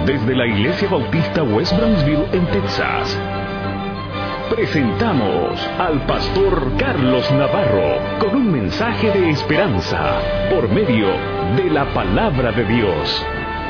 Desde la Iglesia Bautista West Brownsville en Texas, presentamos al pastor Carlos Navarro con un mensaje de esperanza por medio de la palabra de Dios.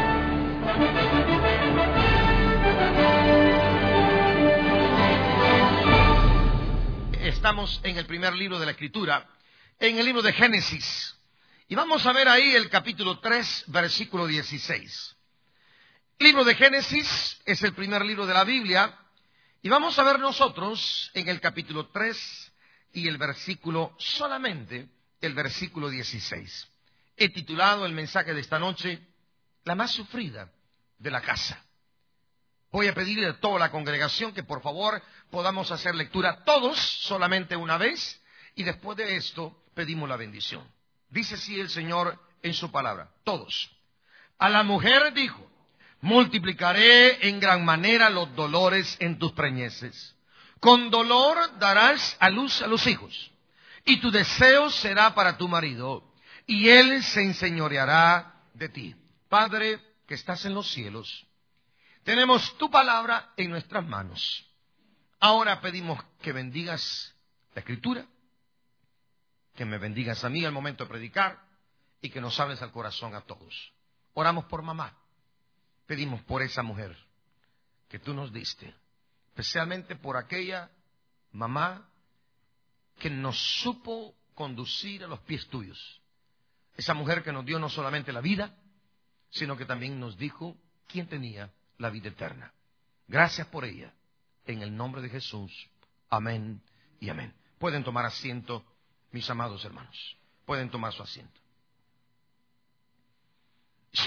Estamos en el primer libro de la Escritura, en el libro de Génesis, y vamos a ver ahí el capítulo 3, versículo 16. El libro de Génesis es el primer libro de la Biblia, y vamos a ver nosotros en el capítulo 3 y el versículo, solamente el versículo 16. He titulado el mensaje de esta noche, la más sufrida de la casa. Voy a pedirle a toda la congregación que por favor podamos hacer lectura todos solamente una vez, y después de esto pedimos la bendición. Dice así el Señor en su palabra, todos. A la mujer dijo: multiplicaré en gran manera los dolores en tus preñeces. Con dolor darás a luz a los hijos, y tu deseo será para tu marido, y él se enseñoreará de ti. Padre que estás en los cielos, tenemos tu palabra en nuestras manos. Ahora pedimos que bendigas la Escritura, que me bendigas a mí al momento de predicar, y que nos hables al corazón a todos. Oramos por mamá. Pedimos por esa mujer que tú nos diste, especialmente por aquella mamá que nos supo conducir a los pies tuyos. Esa mujer que nos dio no solamente la vida, sino que también nos dijo quién tenía la vida eterna. Gracias por ella. En el nombre de Jesús. Amén y amén. Pueden tomar asiento, mis amados hermanos. Pueden tomar su asiento. Es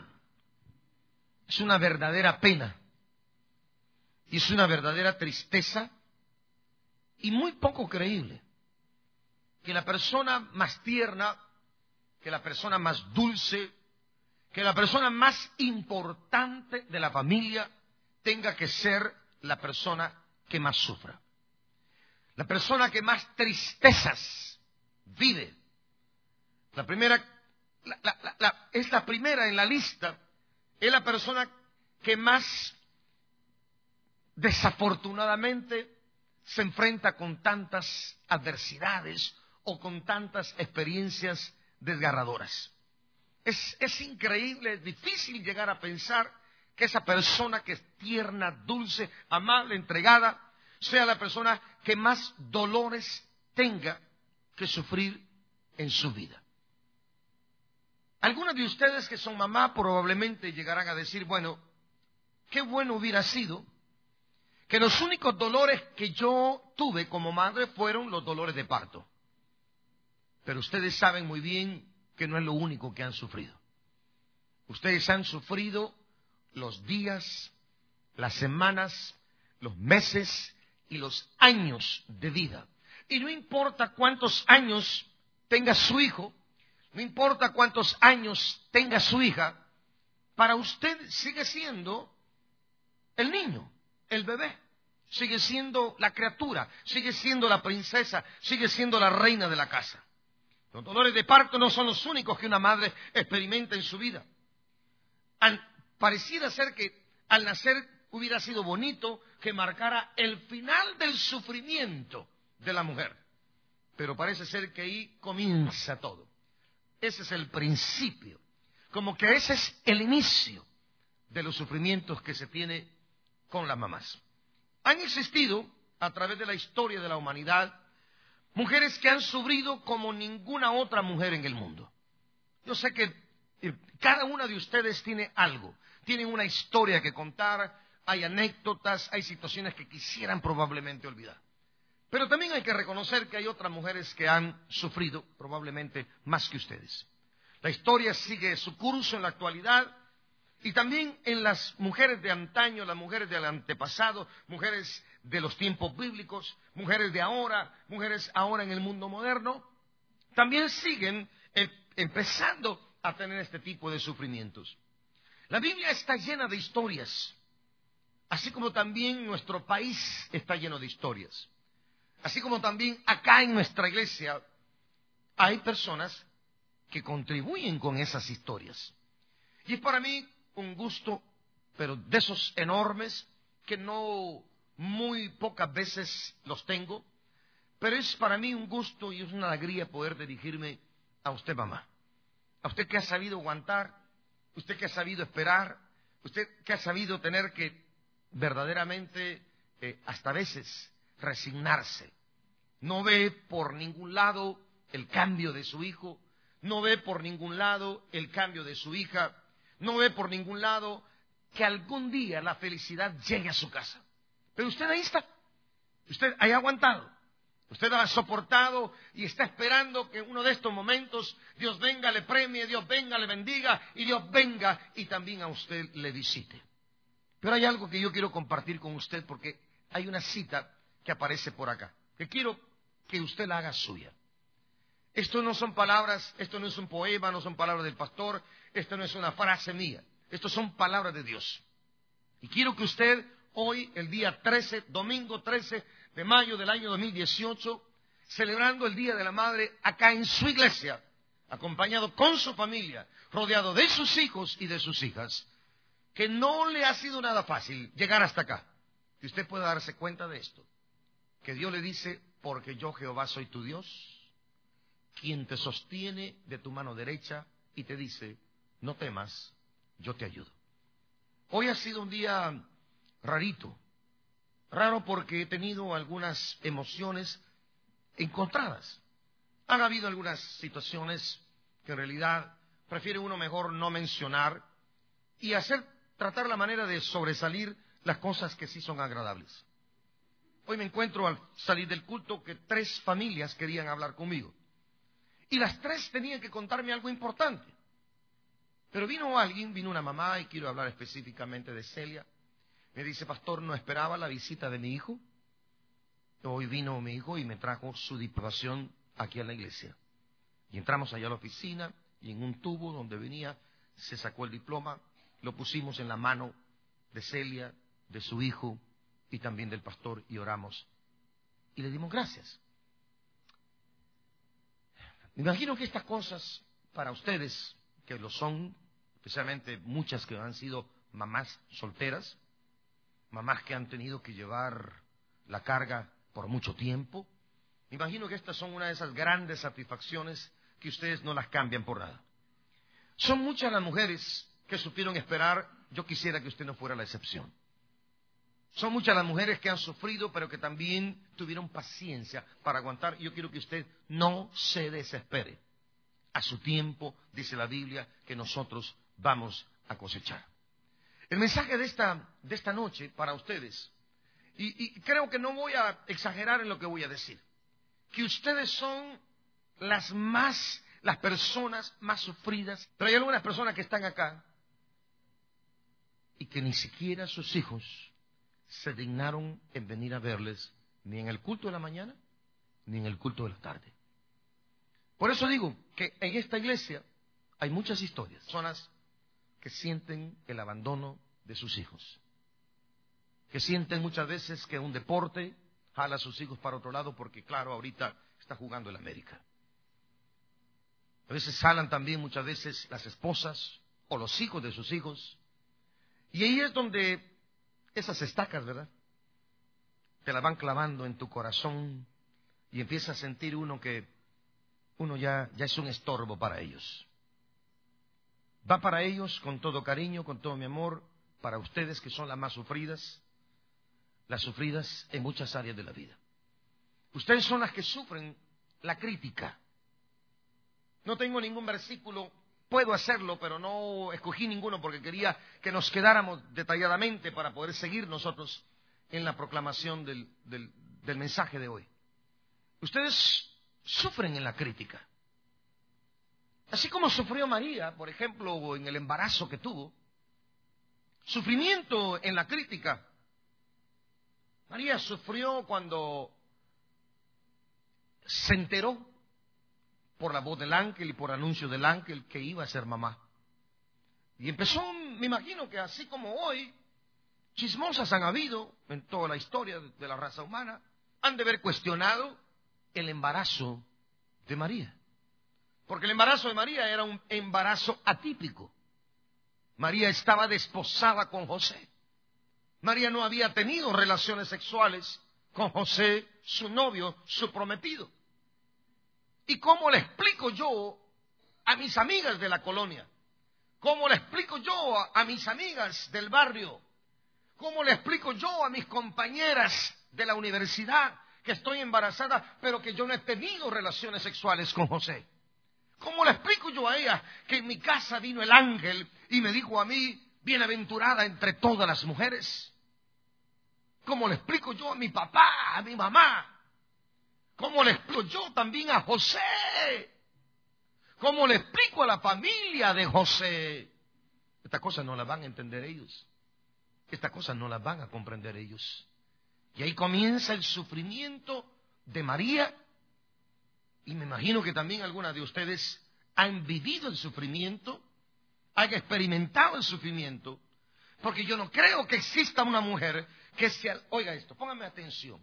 una verdadera pena y es una verdadera tristeza y muy poco creíble que la persona más tierna, que la persona más dulce, que la persona más importante de la familia tenga que ser la persona que más sufra, la persona que más tristezas vive. La primera es la primera en la lista. Es la persona que más desafortunadamente se enfrenta con tantas adversidades o con tantas experiencias desgarradoras. Es increíble, es difícil llegar a pensar que esa persona que es tierna, dulce, amable, entregada, sea la persona que más dolores tenga que sufrir en su vida. Algunos de ustedes que son mamá probablemente llegarán a decir, bueno, qué bueno hubiera sido que los únicos dolores que yo tuve como madre fueron los dolores de parto. Pero ustedes saben muy bien que no es lo único que han sufrido. Ustedes han sufrido los días, las semanas, los meses y los años de vida. Y no importa cuántos años tenga su hijo, no importa cuántos años tenga su hija, para usted sigue siendo el niño, el bebé. Sigue siendo la criatura, sigue siendo la princesa, sigue siendo la reina de la casa. Los dolores de parto no son los únicos que una madre experimenta en su vida. Pareciera ser que al nacer hubiera sido bonito que marcara el final del sufrimiento de la mujer. Pero parece ser que ahí comienza todo. Ese es el principio. Como que ese es el inicio de los sufrimientos que se tiene con las mamás. Han existido, a través de la historia de la humanidad, mujeres que han sufrido como ninguna otra mujer en el mundo. Yo sé que cada una de ustedes tiene algo, tienen una historia que contar, hay anécdotas, hay situaciones que quisieran probablemente olvidar. Pero también hay que reconocer que hay otras mujeres que han sufrido probablemente más que ustedes. La historia sigue su curso en la actualidad y también en las mujeres de antaño, las mujeres del antepasado, mujeres de los tiempos bíblicos, mujeres de ahora, mujeres ahora en el mundo moderno, también siguen empezando a tener este tipo de sufrimientos. La Biblia está llena de historias, así como también nuestro país está lleno de historias. Así como también acá en nuestra iglesia hay personas que contribuyen con esas historias. Y es para mí un gusto pero de esos enormes que no muy pocas veces los tengo, pero es para mí un gusto y es una alegría poder dirigirme a usted, mamá. A usted que ha sabido aguantar, usted que ha sabido esperar, usted que ha sabido tener que verdaderamente, hasta a veces, resignarse. No ve por ningún lado el cambio de su hijo, no ve por ningún lado el cambio de su hija, no ve por ningún lado que algún día la felicidad llegue a su casa. Pero usted ahí está, usted ha aguantado, usted ha soportado y está esperando que uno de estos momentos Dios venga, le premie, Dios venga, le bendiga y Dios venga y también a usted le visite. Pero hay algo que yo quiero compartir con usted porque hay una cita que aparece por acá, que quiero que usted la haga suya. Esto no son palabras, esto no es un poema, no son palabras del pastor, esto no es una frase mía, esto son palabras de Dios. Y quiero que usted hoy, el día 13, domingo 13 de mayo del año 2018, celebrando el Día de la Madre acá en su iglesia, acompañado con su familia, rodeado de sus hijos y de sus hijas, que no le ha sido nada fácil llegar hasta acá, que usted pueda darse cuenta de esto, que Dios le dice, porque yo Jehová soy tu Dios, quien te sostiene de tu mano derecha y te dice, no temas, yo te ayudo. Hoy ha sido un día rarito, raro porque he tenido algunas emociones encontradas. Han habido algunas situaciones que en realidad prefiere uno mejor no mencionar y tratar la manera de sobresalir las cosas que sí son agradables. Hoy me encuentro al salir del culto que 3 familias querían hablar conmigo. Y las 3 tenían que contarme algo importante. Pero vino una mamá, y quiero hablar específicamente de Celia. Me dice, pastor, no esperaba la visita de mi hijo. Hoy vino mi hijo y me trajo su diputación aquí a la iglesia. Y entramos allá a la oficina y en un tubo donde venía se sacó el diploma, lo pusimos en la mano de Celia, de su hijo y también del pastor y oramos. Y le dimos gracias. Me imagino que estas cosas, para ustedes, que lo son, especialmente muchas que han sido mamás solteras, mamás que han tenido que llevar la carga por mucho tiempo, me imagino que estas son una de esas grandes satisfacciones que ustedes no las cambian por nada. Son muchas las mujeres que supieron esperar, yo quisiera que usted no fuera la excepción. Son muchas las mujeres que han sufrido, pero que también tuvieron paciencia para aguantar. Yo quiero que usted no se desespere. A su tiempo, dice la Biblia, que nosotros vamos a cosechar. El mensaje de esta noche para ustedes, y creo que no voy a exagerar en lo que voy a decir, que ustedes son las personas más sufridas, pero hay algunas personas que están acá y que ni siquiera sus hijos se dignaron en venir a verles ni en el culto de la mañana ni en el culto de la tarde. Por eso digo que en esta iglesia hay muchas historias, personas que sienten el abandono de sus hijos, que sienten muchas veces que un deporte jala a sus hijos para otro lado porque claro, ahorita está jugando el América. A veces jalan también muchas veces las esposas o los hijos de sus hijos, y ahí es donde esas estacas, ¿verdad?, te las van clavando en tu corazón y empieza a sentir uno que uno ya es un estorbo para ellos. Va para ellos con todo cariño, con todo mi amor, para ustedes que son las más sufridas, las sufridas en muchas áreas de la vida. Ustedes son las que sufren la crítica. No tengo ningún versículo, puedo hacerlo, pero no escogí ninguno porque quería que nos quedáramos detalladamente para poder seguir nosotros en la proclamación del mensaje de hoy. Ustedes sufren en la crítica. Así como sufrió María, por ejemplo, en el embarazo que tuvo. Sufrimiento en la crítica. María sufrió cuando se enteró por la voz del ángel y por anuncio del ángel que iba a ser mamá. Y empezó, me imagino que así como hoy, chismosas han habido en toda la historia de la raza humana, han de haber cuestionado el embarazo de María. Porque el embarazo de María era un embarazo atípico. María estaba desposada con José. María no había tenido relaciones sexuales con José, su novio, su prometido. ¿Y cómo le explico yo a mis amigas de la colonia? ¿Cómo le explico yo a mis amigas del barrio? ¿Cómo le explico yo a mis compañeras de la universidad que estoy embarazada, pero que yo no he tenido relaciones sexuales con José? ¿Cómo le explico yo a ella que en mi casa vino el ángel y me dijo a mí, bienaventurada entre todas las mujeres? ¿Cómo le explico yo a mi papá, a mi mamá? ¿Cómo le explico yo también a José? ¿Cómo le explico a la familia de José? Estas cosas no las van a entender ellos. Estas cosas no las van a comprender ellos. Y ahí comienza el sufrimiento de María. Y me imagino que también algunas de ustedes han vivido el sufrimiento, han experimentado el sufrimiento. Porque yo no creo que exista una mujer que sea... Oiga esto, póngame atención.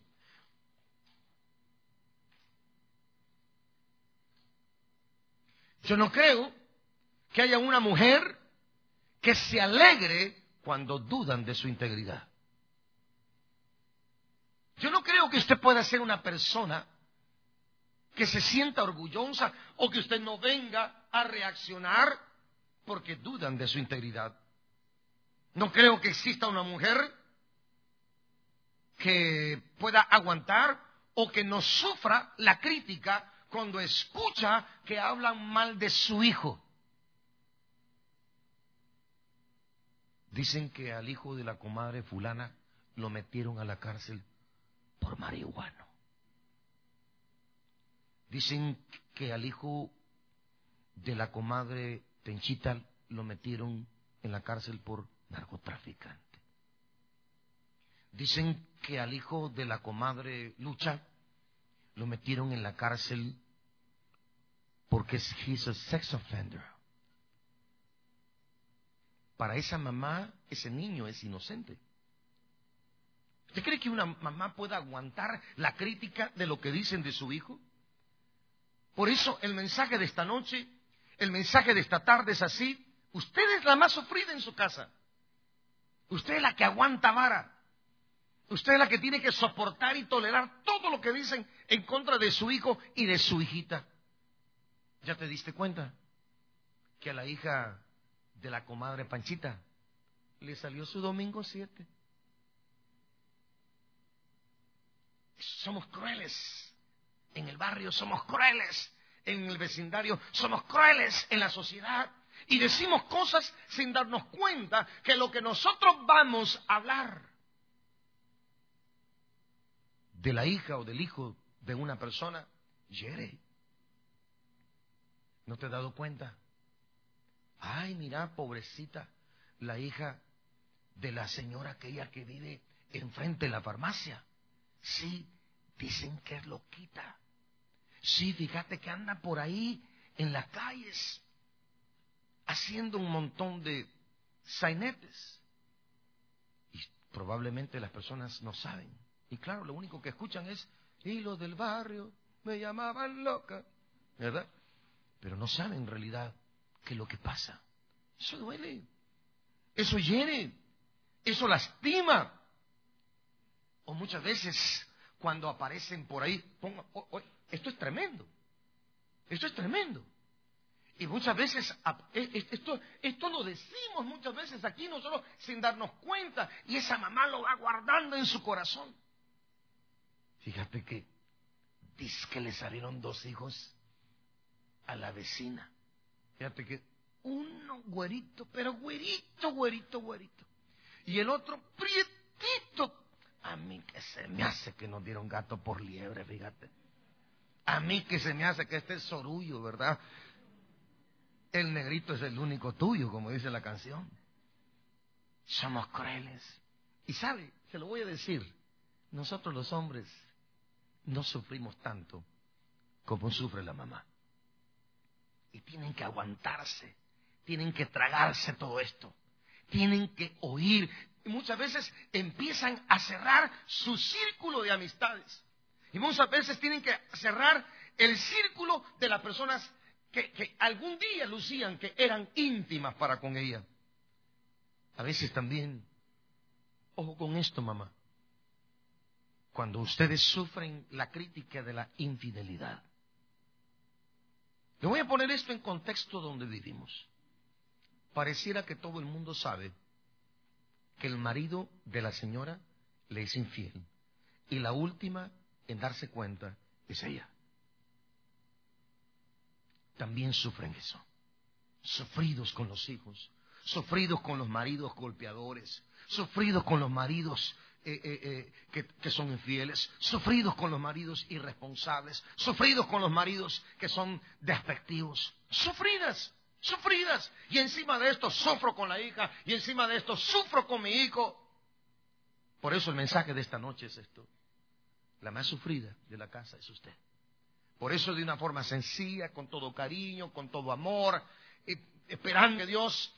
Yo no creo que haya una mujer que se alegre cuando dudan de su integridad. Yo no creo que usted pueda ser una persona que se sienta orgullosa o que usted no venga a reaccionar porque dudan de su integridad. No creo que exista una mujer que pueda aguantar o que no sufra la crítica cuando escucha que hablan mal de su hijo. Dicen que al hijo de la comadre fulana lo metieron a la cárcel por marihuano. Dicen que al hijo de la comadre Tenchita lo metieron en la cárcel por narcotraficante. Dicen que al hijo de la comadre Lucha lo metieron en la cárcel porque he's a sex offender. Para esa mamá, ese niño es inocente. ¿Usted cree que una mamá pueda aguantar la crítica de lo que dicen de su hijo? Por eso el mensaje de esta noche, el mensaje de esta tarde es así. Usted es la más sufrida en su casa. Usted es la que aguanta vara. Usted es la que tiene que soportar y tolerar todo lo que dicen en contra de su hijo y de su hijita. ¿Ya te diste cuenta que a la hija de la comadre Panchita le salió su domingo 7? Somos crueles en el barrio, somos crueles en el vecindario, somos crueles en la sociedad y decimos cosas sin darnos cuenta que lo que nosotros vamos a hablar de la hija o del hijo de una persona hiere. ¿No te has dado cuenta? Ay, mira, pobrecita, la hija de la señora aquella que vive enfrente de la farmacia. Sí, dicen que es loquita. Sí, fíjate que anda por ahí en las calles haciendo un montón de sainetes. Y probablemente las personas no saben. Y claro, lo único que escuchan es, y los del barrio me llamaban loca, ¿verdad? Pero no saben en realidad qué es lo que pasa. Eso duele, eso hiere, eso lastima. O muchas veces cuando aparecen por ahí, esto es tremendo, esto es tremendo. Y muchas veces, esto lo decimos muchas veces aquí nosotros sin darnos cuenta, y esa mamá lo va guardando en su corazón. Fíjate que dice que le salieron 2 hijos a la vecina. Fíjate que uno güerito, pero güerito. Y el otro prietito. A mí que se me hace que nos dieron gato por liebre, fíjate. A mí que se me hace que este es sorullo, ¿verdad? El negrito es el único tuyo, como dice la canción. Somos crueles. Y sabe, se lo voy a decir, nosotros los hombres no sufrimos tanto como sufre la mamá. Y tienen que aguantarse, tienen que tragarse todo esto, tienen que oír. Y muchas veces empiezan a cerrar su círculo de amistades. Y muchas veces tienen que cerrar el círculo de las personas que algún día lucían que eran íntimas para con ella. A veces también, ojo con esto, mamá, cuando ustedes sufren la crítica de la infidelidad. Le voy a poner esto en contexto donde vivimos. Pareciera que todo el mundo sabe que el marido de la señora le es infiel. Y la última en darse cuenta es ella. También sufren eso. Sufridos con los hijos, sufridos con los maridos golpeadores, sufridos con los maridos que son infieles, sufridos con los maridos irresponsables, sufridos con los maridos que son despectivos, sufridas. Y encima de esto sufro con la hija, y encima de esto sufro con mi hijo. Por eso el mensaje de esta noche es esto: la más sufrida de la casa es usted. Por eso, de una forma sencilla, con todo cariño, con todo amor, esperando que Dios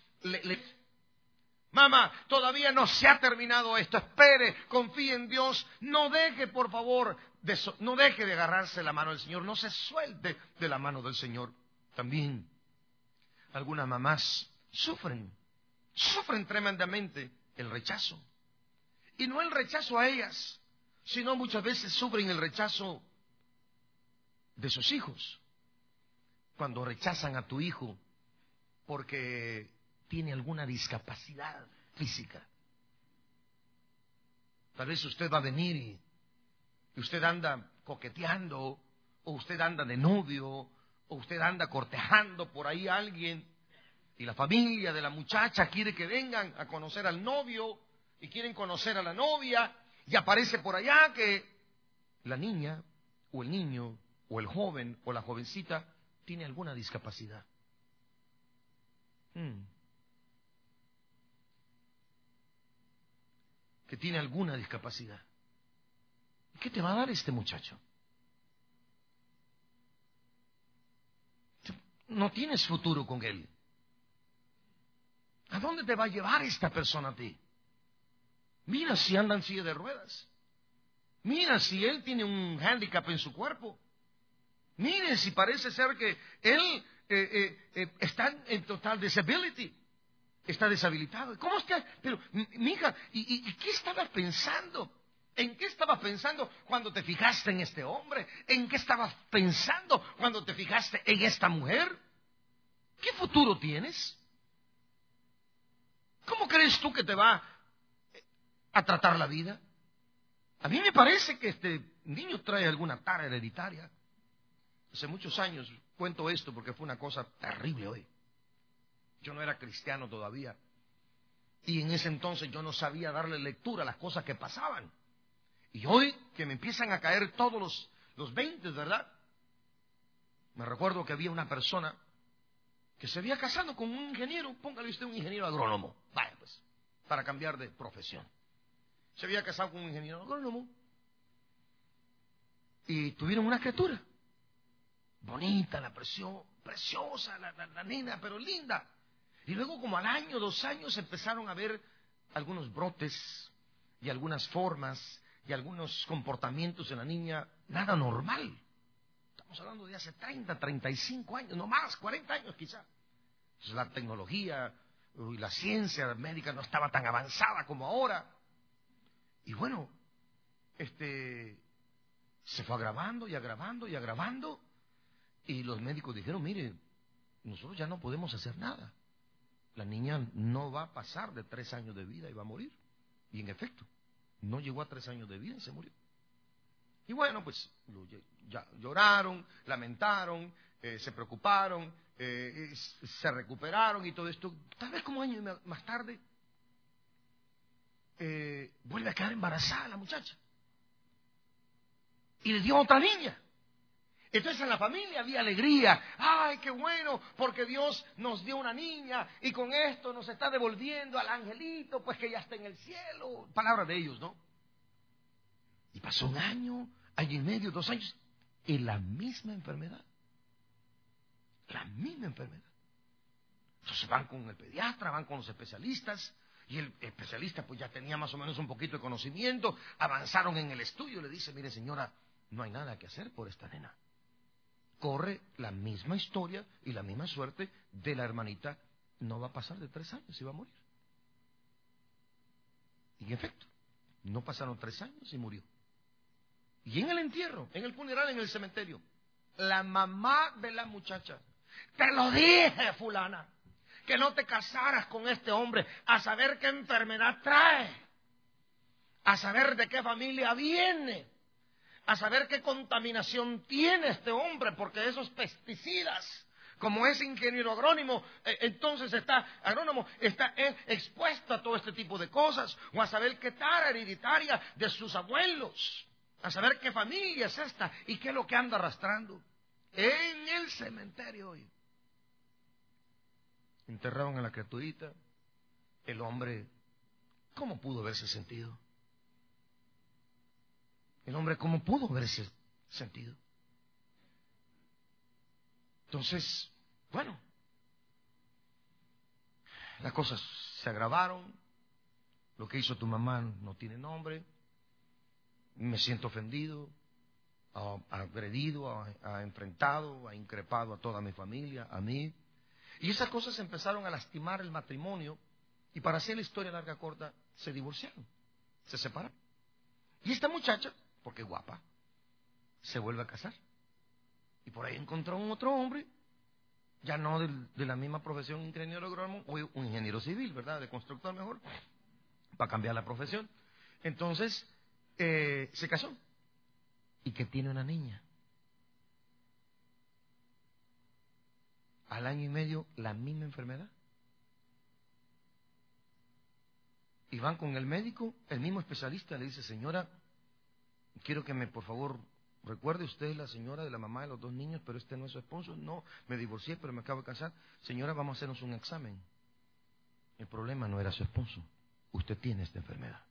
Mamá, todavía no se ha terminado esto. Espere, confíe en Dios. No deje, por favor, no deje de agarrarse la mano del Señor. No se suelte de la mano del Señor. También algunas mamás sufren tremendamente el rechazo. Y no el rechazo a ellas, sino muchas veces sufren el rechazo de sus hijos. Cuando rechazan a tu hijo porque tiene alguna discapacidad física. Tal vez usted va a venir y usted anda coqueteando, o usted anda de novio, o usted anda cortejando por ahí a alguien, y la familia de la muchacha quiere que vengan a conocer al novio, y quieren conocer a la novia, y aparece por allá que la niña, o el niño, o el joven, o la jovencita, tiene alguna discapacidad. Que tiene alguna discapacidad. ¿Qué te va a dar este muchacho? No tienes futuro con él. ¿A dónde te va a llevar esta persona a ti? Mira si anda en silla de ruedas. Mira si él tiene un hándicap en su cuerpo. Mire si parece ser que él está en total disability. Está deshabilitado. ¿Cómo está? Pero, mi hija, ¿y qué estabas pensando? ¿En qué estabas pensando cuando te fijaste en este hombre? ¿En qué estabas pensando cuando te fijaste en esta mujer? ¿Qué futuro tienes? ¿Cómo crees tú que te va a tratar la vida? A mí me parece que este niño trae alguna tara hereditaria. Hace muchos años cuento esto porque fue una cosa terrible hoy. Yo no era cristiano todavía. Y en ese entonces yo no sabía darle lectura a las cosas que pasaban. Y hoy que me empiezan a caer todos los 20, ¿verdad? Me recuerdo que había una persona que se había casado con un ingeniero, póngale usted un ingeniero agrónomo. Vaya pues, para cambiar de profesión. Se había casado con un ingeniero agrónomo. Y tuvieron una criatura. Bonita, preciosa, la nena, pero linda. Y luego como al año, 2 años, empezaron a ver algunos brotes y algunas formas y algunos comportamientos en la niña, nada normal. Estamos hablando de hace 30, 35 años, no más, 40 años quizá. Entonces, la tecnología y la ciencia médica no estaba tan avanzada como ahora. Y bueno, se fue agravando y agravando y agravando. Y los médicos dijeron, mire, nosotros ya no podemos hacer nada. La niña no va a pasar de 3 años de vida y va a morir. Y en efecto, no llegó a 3 años de vida y se murió. Y bueno, pues ya lloraron, lamentaron, se preocuparon, se recuperaron y todo esto. Tal vez como años más tarde, vuelve a quedar embarazada la muchacha. Y le dio a otra niña. Entonces en la familia había alegría. ¡Ay, qué bueno! Porque Dios nos dio una niña y con esto nos está devolviendo al angelito, pues que ya está en el cielo. Palabras de ellos, ¿no? Y pasó 1 año, año y medio, 2 años, y la misma enfermedad. La misma enfermedad. Entonces van con el pediatra, van con los especialistas, y el especialista pues ya tenía más o menos un poquito de conocimiento, avanzaron en el estudio, le dice, mire señora, no hay nada que hacer por esta nena. Corre la misma historia y la misma suerte de la hermanita, no va a pasar de 3 años y va a morir. Y en efecto, no pasaron 3 años y murió. Y en el entierro, en el funeral, en el cementerio, la mamá de la muchacha: te lo dije, fulana, que no te casaras con este hombre, a saber qué enfermedad trae, a saber de qué familia viene, a saber qué contaminación tiene este hombre, porque esos pesticidas, como es ingeniero agrónomo, entonces está expuesto a todo este tipo de cosas, o a saber qué tara hereditaria de sus abuelos, a saber qué familia es esta y qué es lo que anda arrastrando. En el cementerio hoy enterraron a la criaturita. El hombre, ¿cómo pudo haberse sentido? El hombre, ¿cómo pudo haberse sentido? Entonces, bueno, las cosas se agravaron. Lo que hizo tu mamá no tiene nombre. Me siento ofendido, agredido, enfrentado, increpado a toda mi familia, a mí. Y esas cosas empezaron a lastimar el matrimonio. Y para hacer la historia larga corta, se divorciaron, se separaron. Y esta muchacha, porque es guapa, se vuelve a casar. Y por ahí encontró un otro hombre, ya no de la misma profesión, ingeniero agrónomo, o un ingeniero civil, ¿verdad? De constructor mejor, para cambiar la profesión. Entonces, se casó. Y que tiene una niña. Al año y medio, la misma enfermedad. Y van con el médico, el mismo especialista le dice: señora, quiero que por favor, recuerde, usted es la señora de la mamá de los 2 niños, pero este no es su esposo. No, me divorcié, pero me acabo de casar. Señora, vamos a hacernos un examen. El problema no era su esposo. Usted tiene esta enfermedad.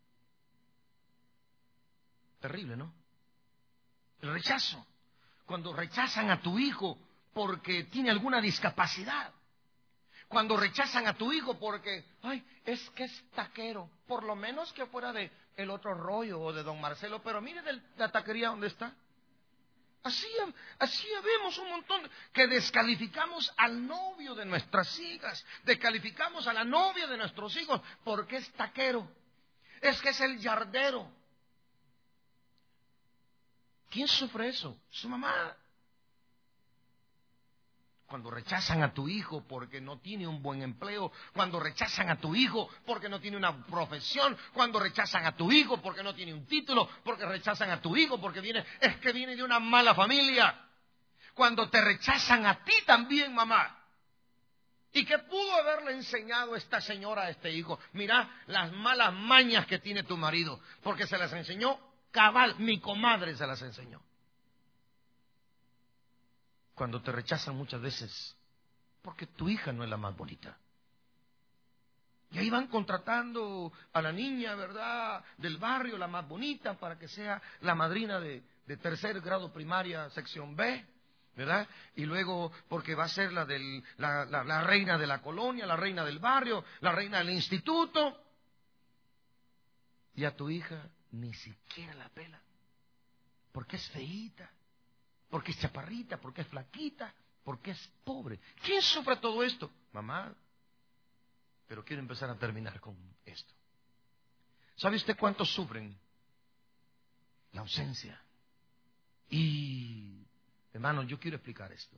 Terrible, ¿no? El rechazo. Cuando rechazan a tu hijo porque tiene alguna discapacidad. Cuando rechazan a tu hijo porque, ay, es que es taquero. Por lo menos que fuera de el otro rollo o de don Marcelo. Pero mire de la taquería donde está. Así vemos un montón que descalificamos al novio de nuestras hijas. Descalificamos a la novia de nuestros hijos porque es taquero. Es que es el yardero. ¿Quién sufre eso? Su mamá. Cuando rechazan a tu hijo porque no tiene un buen empleo, cuando rechazan a tu hijo porque no tiene una profesión, cuando rechazan a tu hijo porque no tiene un título, porque rechazan a tu hijo porque viene de una mala familia. Cuando te rechazan a ti también, mamá. ¿Y qué pudo haberle enseñado esta señora a este hijo? Mira las malas mañas que tiene tu marido, porque se las enseñó cabal, mi comadre se las enseñó. Cuando te rechazan muchas veces porque tu hija no es la más bonita. Y ahí van contratando a la niña, ¿verdad?, del barrio, la más bonita, para que sea la madrina de 3er grado primaria, sección B, ¿verdad? Y luego porque va a ser la reina de la colonia, la reina del barrio, la reina del instituto. Y a tu hija ni siquiera la pela, porque es feíta, porque es chaparrita, porque es flaquita, porque es pobre. ¿Quién sufre todo esto? Mamá. Pero quiero empezar a terminar con esto. ¿Sabe usted cuántos sufren la ausencia? Y, hermano, yo quiero explicar esto.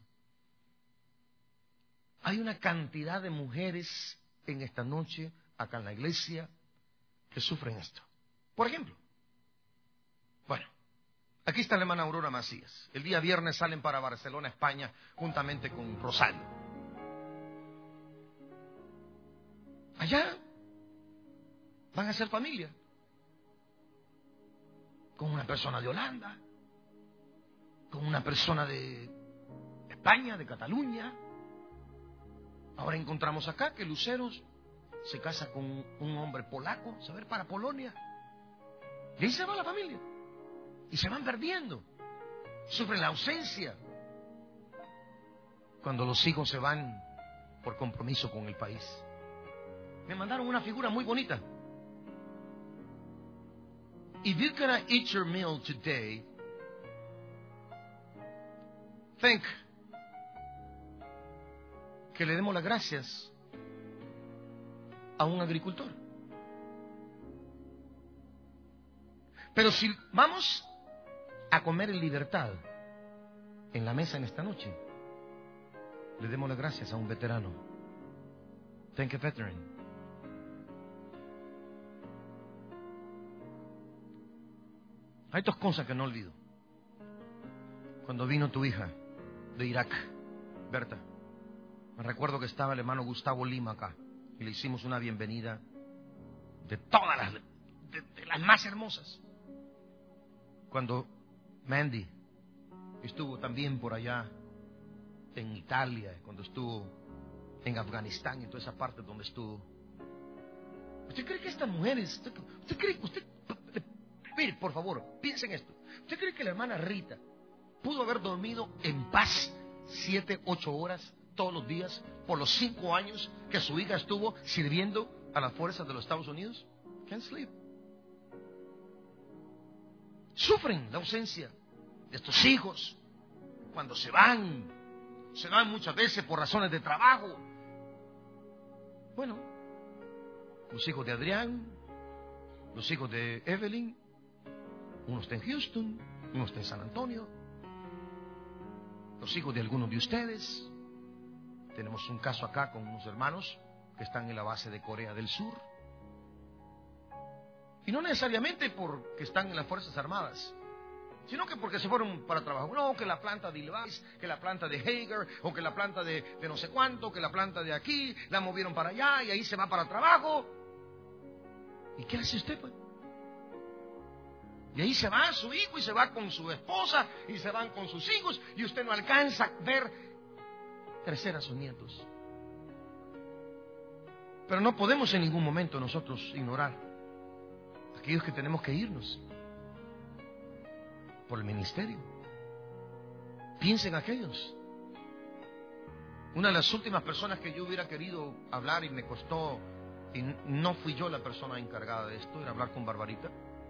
Hay una cantidad de mujeres en esta noche, acá en la iglesia, que sufren esto. Por ejemplo, bueno, aquí está la hermana Aurora Macías. El día viernes salen para Barcelona, España, juntamente con Rosario. Allá van a ser familia. Con una persona de Holanda, con una persona de España, de Cataluña. Ahora encontramos acá que Luceros se casa con un hombre polaco, se va a ir para Polonia. Y ahí se va la familia. Y se van perdiendo. Sufren la ausencia. Cuando los hijos se van por compromiso con el país. Me mandaron una figura muy bonita. If you're gonna eat your meal today, think que le demos las gracias a un agricultor. Pero si vamos a comer en libertad en la mesa en esta noche, le demos las gracias a un veterano. Thank you, veteran. Hay dos cosas que no olvido. Cuando vino tu hija de Irak, Berta, me recuerdo que estaba el hermano Gustavo Lima acá y le hicimos una bienvenida de todas las, de las más hermosas. Cuando Mandy estuvo también por allá en Italia, cuando estuvo en Afganistán y toda esa parte donde estuvo. ¿Usted cree que estas mujeres, mire, por favor, piensen en esto. ¿Usted cree que la hermana Rita pudo haber dormido en paz 7, 8 horas todos los días por los 5 años que su hija estuvo sirviendo a las fuerzas de los Estados Unidos? Can't sleep. Sufren la ausencia de estos hijos cuando se van muchas veces por razones de trabajo. Bueno, los hijos de Adrián, los hijos de Evelyn, uno está en Houston, uno está en San Antonio, los hijos de algunos de ustedes. Tenemos un caso acá con unos hermanos que están en la base de Corea del Sur. Y no necesariamente porque están en las Fuerzas Armadas, sino que porque se fueron para trabajo. No, que la planta de Ilvais, que la planta de Hager, o que la planta de no sé cuánto, que la planta de aquí, la movieron para allá y ahí se va para trabajo. ¿Y qué hace usted, pues? Y ahí se va su hijo y se va con su esposa y se van con sus hijos y usted no alcanza a ver crecer a sus nietos. Pero no podemos en ningún momento nosotros ignorar aquellos que tenemos que irnos por el ministerio. Piensen aquellos. Una de las últimas personas que yo hubiera querido hablar y me costó, y no fui yo la persona encargada de esto, era hablar con Barbarita.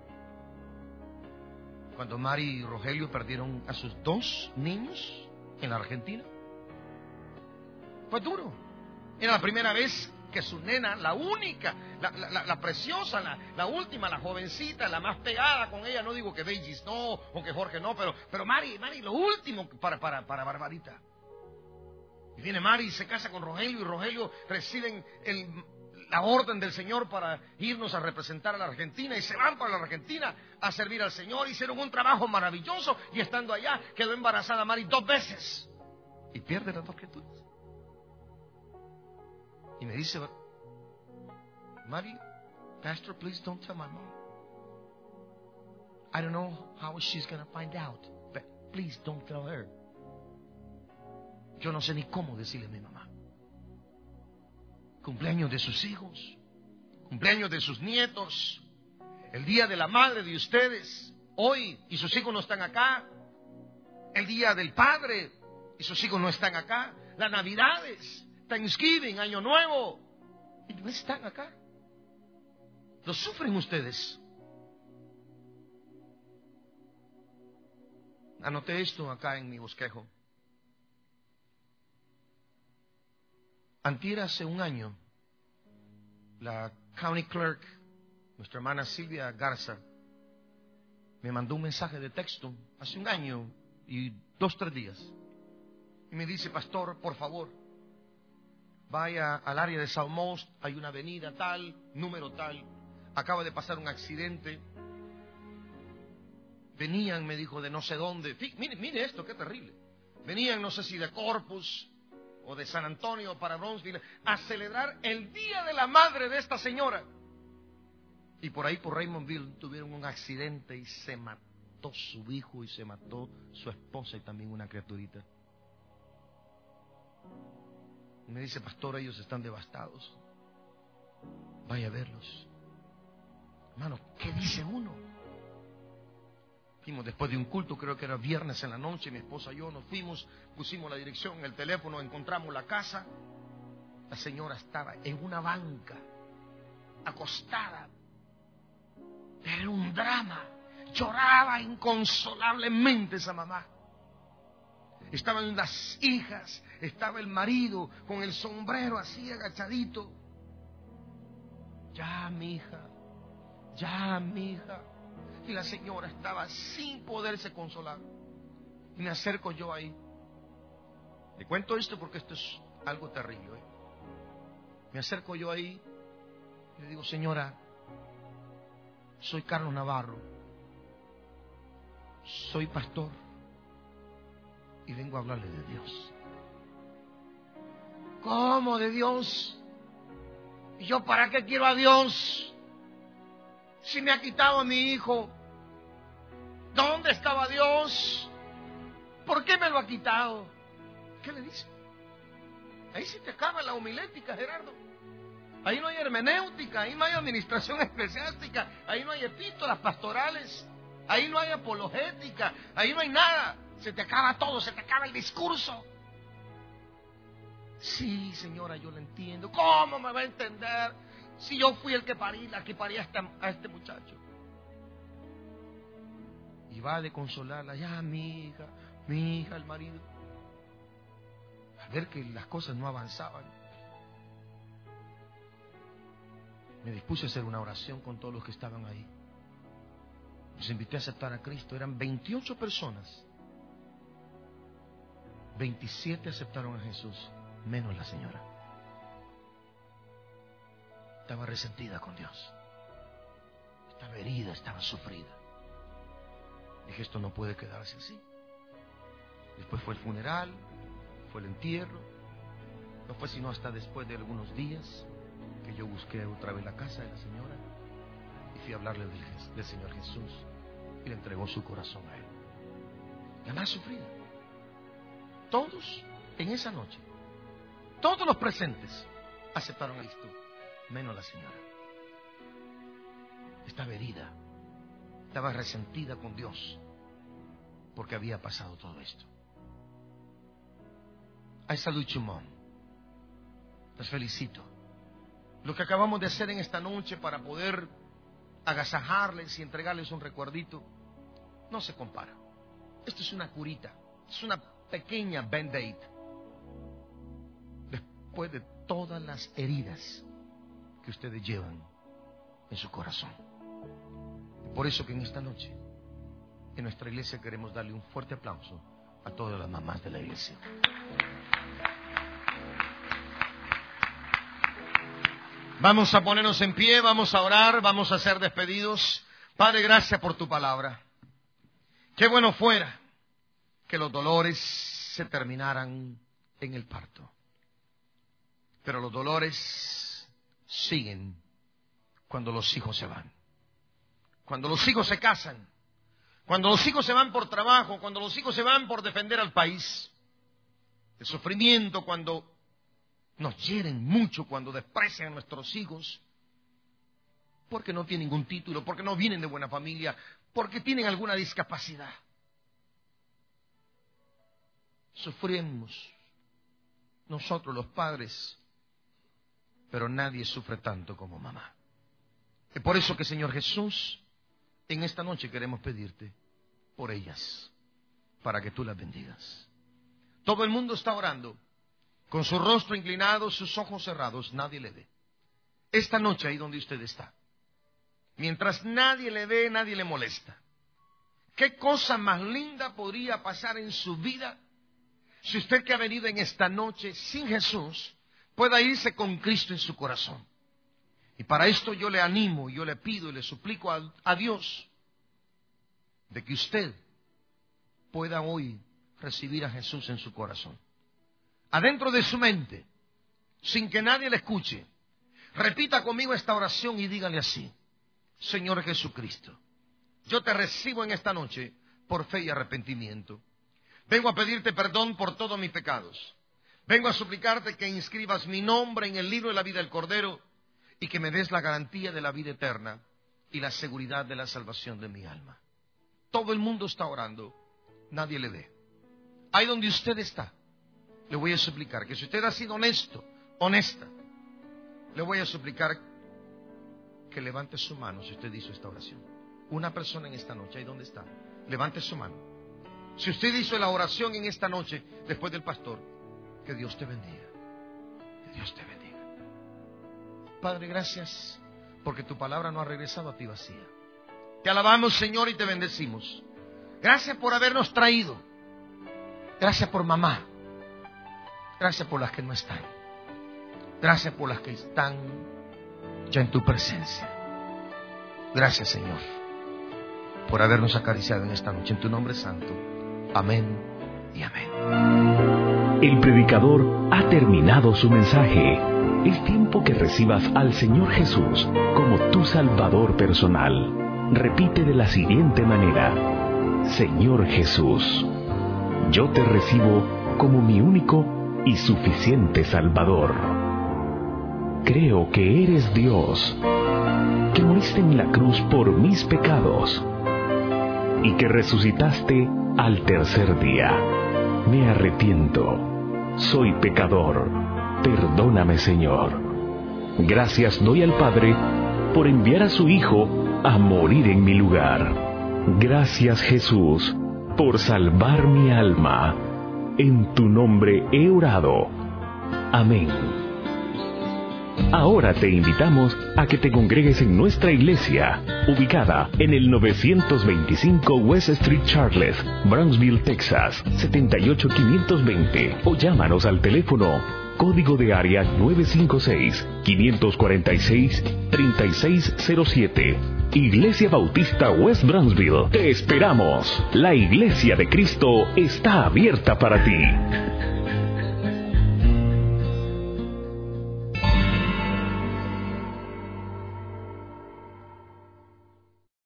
Cuando Mari y Rogelio perdieron a sus 2 niños en la Argentina, fue duro. Era la primera vez que su nena, la única, la preciosa, la última, la jovencita, la más pegada con ella, no digo que Bellis no, o que Jorge no, pero Mari, lo último para Barbarita. Y viene Mari y se casa con Rogelio, y Rogelio reciben la orden del Señor para irnos a representar a la Argentina, y se van para la Argentina a servir al Señor. Hicieron un trabajo maravilloso, y estando allá quedó embarazada Mari 2 veces y pierde las 2 criaturas. Y me dice, Mari, Pastor, please don't tell my mom. I don't know how she's going to find out, but please don't tell her. Yo no sé ni cómo decirle a mi mamá. Cumpleaños de sus hijos, cumpleaños de sus nietos, el día de la madre de ustedes, hoy, y sus hijos no están acá, el día del padre, y sus hijos no están acá, las navidades, Thanksgiving, Año Nuevo, y no están acá. Lo sufren ustedes. Anoté esto acá en mi bosquejo. Antier, hace un año, la county clerk, nuestra hermana Silvia Garza, me mandó un mensaje de texto hace un año y 2, 3 días. Y me dice, pastor, por favor, vaya al área de Salmos, hay una avenida tal, número tal, acaba de pasar un accidente. Venían, me dijo, de no sé dónde. Mire esto, qué terrible. Venían, no sé si de Corpus o de San Antonio para Bronzeville, a celebrar el Día de la Madre de esta señora. Y por ahí, por Raymondville, tuvieron un accidente y se mató su hijo y se mató su esposa y también una criaturita. Y me dice, pastor, ellos están devastados. Vaya a verlos. Hermano, ¿qué dice uno? Fuimos después de un culto, creo que era viernes en la noche, mi esposa y yo nos fuimos, pusimos la dirección en el teléfono, encontramos la casa. La señora estaba en una banca, acostada. Era un drama. Lloraba inconsolablemente esa mamá. Estaban las hijas, estaba el marido con el sombrero así agachadito. Ya, mi hija, Y la señora estaba sin poderse consolar. Y me acerco yo ahí. Le cuento esto porque esto es algo terrible. Me acerco yo ahí y le digo: señora, soy Carlos Navarro, soy pastor y vengo a hablarle de Dios. ¿Cómo de Dios? ¿Y yo para qué quiero a Dios? Si me ha quitado a mi hijo. ¿Dónde estaba Dios? ¿Por qué me lo ha quitado? ¿Qué le dice? Ahí sí te acaba la homilética, Gerardo. Ahí no hay hermenéutica, ahí no hay administración eclesiástica, ahí no hay epístolas pastorales, ahí no hay apologética, ahí no hay nada. Se te acaba todo, se te acaba el discurso. Sí, señora, yo lo entiendo. ¿Cómo me va a entender si yo fui el que parí, la que parí a este muchacho? Y va de consolarla: ya, mi hija, el marido. A ver que las cosas no avanzaban. Me dispuse a hacer una oración con todos los que estaban ahí. Los invité a aceptar a Cristo. Eran 28 personas. 27 aceptaron a Jesús, menos la señora. Estaba resentida con Dios. Estaba herida, estaba sufrida. Dije: esto no puede quedarse así. Después fue el funeral, fue el entierro. No fue sino hasta después de algunos días que yo busqué otra vez la casa de la señora y fui a hablarle del Señor Jesús, y le entregó su corazón a Él. La más sufrida. Todos en esa noche, todos los presentes aceptaron a Cristo, menos la señora. Estaba herida, estaba resentida con Dios porque había pasado todo esto. I salute you, Mom. Les felicito. Lo que acabamos de hacer en esta noche para poder agasajarles y entregarles un recuerdito no se compara. Esto es una curita, es una pequeña band-aid después de todas las heridas que ustedes llevan en su corazón. Por eso que en esta noche en nuestra iglesia queremos darle un fuerte aplauso a todas las mamás de la iglesia. Vamos a ponernos en pie, vamos a orar, vamos a ser despedidos. Padre, gracias por tu palabra. Qué bueno fuera que los dolores se terminaran en el parto. Pero los dolores siguen cuando los hijos se van. Cuando los hijos se casan. Cuando los hijos se van por trabajo. Cuando los hijos se van por defender al país. El sufrimiento cuando nos hieren mucho, cuando desprecian a nuestros hijos. Porque no tienen ningún título, porque no vienen de buena familia, porque tienen alguna discapacidad. Sufrimos nosotros los padres, pero nadie sufre tanto como mamá. Es por eso que, Señor Jesús, en esta noche queremos pedirte por ellas, para que tú las bendigas. Todo el mundo está orando, con su rostro inclinado, sus ojos cerrados, nadie le ve. Esta noche ahí donde usted está, mientras nadie le ve, nadie le molesta. ¿Qué cosa más linda podría pasar en su vida si usted, que ha venido en esta noche sin Jesús, pueda irse con Cristo en su corazón? Y para esto yo le animo, yo le pido y le suplico a Dios de que usted pueda hoy recibir a Jesús en su corazón. Adentro de su mente, sin que nadie le escuche, repita conmigo esta oración y dígale así: Señor Jesucristo, yo te recibo en esta noche por fe y arrepentimiento. Vengo a pedirte perdón por todos mis pecados. Vengo a suplicarte que inscribas mi nombre en el libro de la vida del Cordero y que me des la garantía de la vida eterna y la seguridad de la salvación de mi alma. Todo el mundo está orando, nadie le ve. Ahí donde usted está, le voy a suplicar que si usted ha sido honesto, honesta, le voy a suplicar que levante su mano si usted hizo esta oración. Una persona en esta noche, ahí donde está, levante su mano. Si usted hizo la oración en esta noche, después del pastor, que Dios te bendiga. Que Dios te bendiga. Padre, gracias porque tu palabra no ha regresado a ti vacía. Te alabamos, Señor, y te bendecimos. Gracias por habernos traído. Gracias por mamá. Gracias por las que no están. Gracias por las que están ya en tu presencia. Gracias, Señor, por habernos acariciado en esta noche. En tu nombre santo. Amén y amén. El predicador ha terminado su mensaje. Es tiempo que recibas al Señor Jesús como tu Salvador personal. Repite de la siguiente manera: Señor Jesús, yo te recibo como mi único y suficiente Salvador. Creo que eres Dios, que moriste en la cruz por mis pecados y que resucitaste al tercer día. Me arrepiento, soy pecador, perdóname, Señor. Gracias doy al Padre por enviar a su Hijo a morir en mi lugar. Gracias, Jesús, por salvar mi alma. En tu nombre he orado. Amén. Ahora te invitamos a que te congregues en nuestra iglesia, ubicada en el 925 West Street Charles, Brownsville, Texas, 78520, o llámanos al teléfono código de área 956-546-3607. Iglesia Bautista West Brownsville. Te esperamos. La Iglesia de Cristo está abierta para ti.